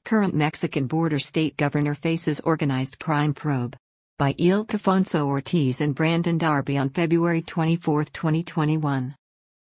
Current Mexican border state governor faces organized crime probe. By Ildefonso Ortiz and Brandon Darby on February 24, 2021.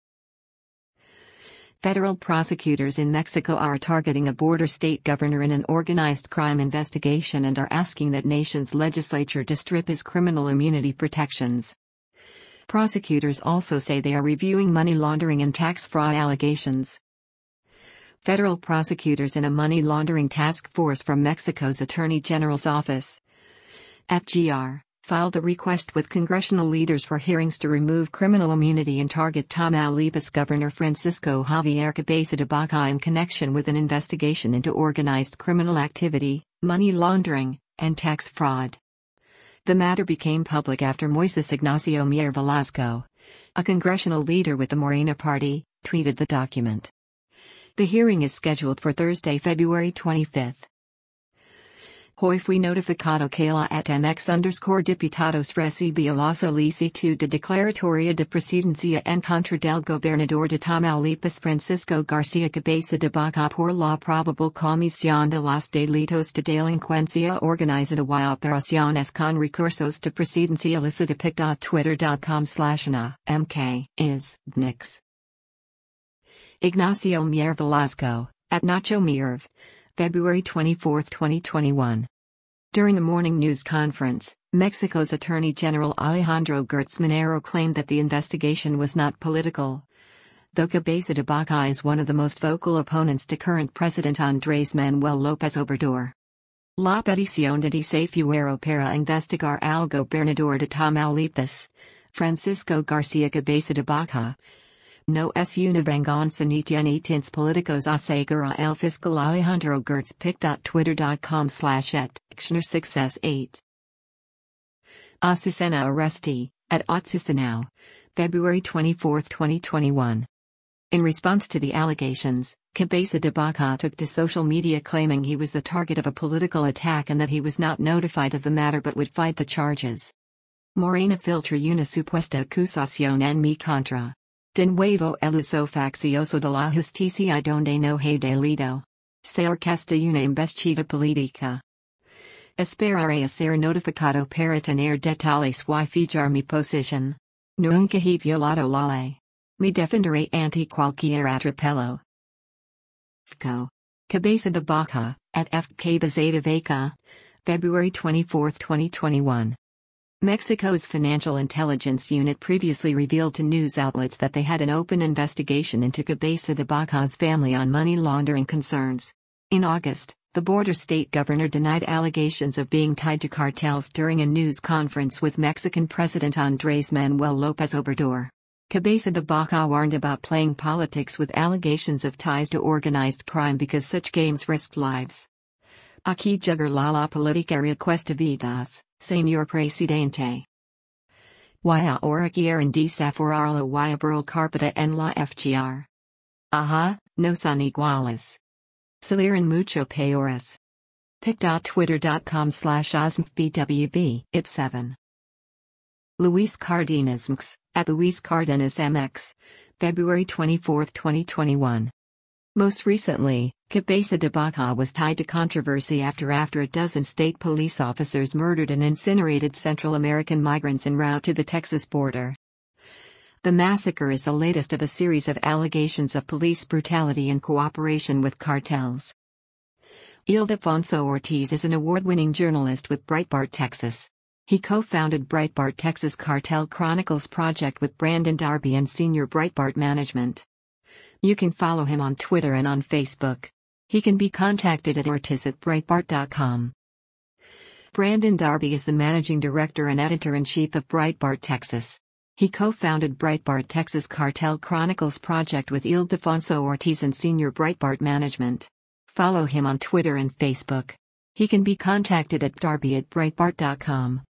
Federal prosecutors in Mexico are targeting a border state governor in an organized crime investigation and are asking that nation's legislature to strip his criminal immunity protections. Prosecutors also say they are reviewing money laundering and tax fraud allegations. Federal prosecutors in a money laundering task force from Mexico's Attorney General's office, FGR, filed a request with congressional leaders for hearings to remove criminal immunity and target Tamaulipas Governor Francisco Javier Cabeza de Vaca in connection with an investigation into organized criminal activity, money laundering, and tax fraud. The matter became public after Moises Ignacio Mier Velasco, a congressional leader with the Morena Party, tweeted the document. The hearing is scheduled for Thursday, February 25. Hoy fui notificado que la ATMX_diputados recibió la solicitud de declaratoria de presidencia en contra del gobernador de Tamaulipas Francisco García Cabeza de Vaca por la probable comisión de los delitos de delincuencia organizada y operaciones con recursos de presidencia ilícita Twitter.com/na.mk is Nix. Ignacio Mier Velasco, at Nacho Mierv, February 24, 2021. During the morning news conference, Mexico's Attorney General Alejandro Gertz Manero claimed that the investigation was not political. Though Cabeza de Vaca is one of the most vocal opponents to current President Andrés Manuel López Obrador. La petición de desafuero para investigar al gobernador de Tamaulipas, Francisco García Cabeza de Vaca, no es una venganza ni tiene tintes políticos, asegura el fiscal Alejandro Gertz. pic.twitter.com/@Xner6s8. Azucena Arresti, at Atsucenao, February 24, 2021. In response to the allegations, Cabeza de Vaca took to social media claiming he was the target of a political attack and that he was not notified of the matter but would fight the charges. Morena filtra una supuesta acusación en mi contra. De nuevo el uso faccioso de la justicia donde no hay delito. Se orquesta una embestida política. Esperaré a ser notificado para tener detalles y fijar mi posición. Nunca he violado la ley. Me defenderé ante cualquier atropello. FCO. Cabeza de Vaca, at F. Cabeza de Vaca, February 24, 2021. Mexico's Financial Intelligence Unit previously revealed to news outlets that they had an open investigation into Cabeza de Vaca's family on money laundering concerns. In August, the border state governor denied allegations of being tied to cartels during a news conference with Mexican President Andrés Manuel López Obrador. Cabeza de Vaca warned about playing politics with allegations of ties to organized crime because such games risked lives. Aquí jugar la política recuesta vidas, señor presidente. Y ahora quieren desaforarlo y abrir carpeta en la FGR. Ajá, no son iguales. Salieron mucho peores. pic.twitter.com/osmpbwb, ip7. Luis Cardenas MX, at Luis Cardenas MX, February 24, 2021. Most recently, Cabeza de Vaca was tied to controversy after a dozen state police officers murdered and incinerated Central American migrants en route to the Texas border. The massacre is the latest of a series of allegations of police brutality and cooperation with cartels. Ildefonso Ortiz is an award-winning journalist with Breitbart Texas. He co-founded Breitbart Texas Cartel Chronicles project with Brandon Darby and senior Breitbart management. You can follow him on Twitter and on Facebook. He can be contacted at ortiz@breitbart.com. Brandon Darby is the managing director and editor-in-chief of Breitbart Texas. He co-founded Breitbart Texas Cartel Chronicles project with Ildefonso Ortiz and senior Breitbart management. Follow him on Twitter and Facebook. He can be contacted at darby@breitbart.com.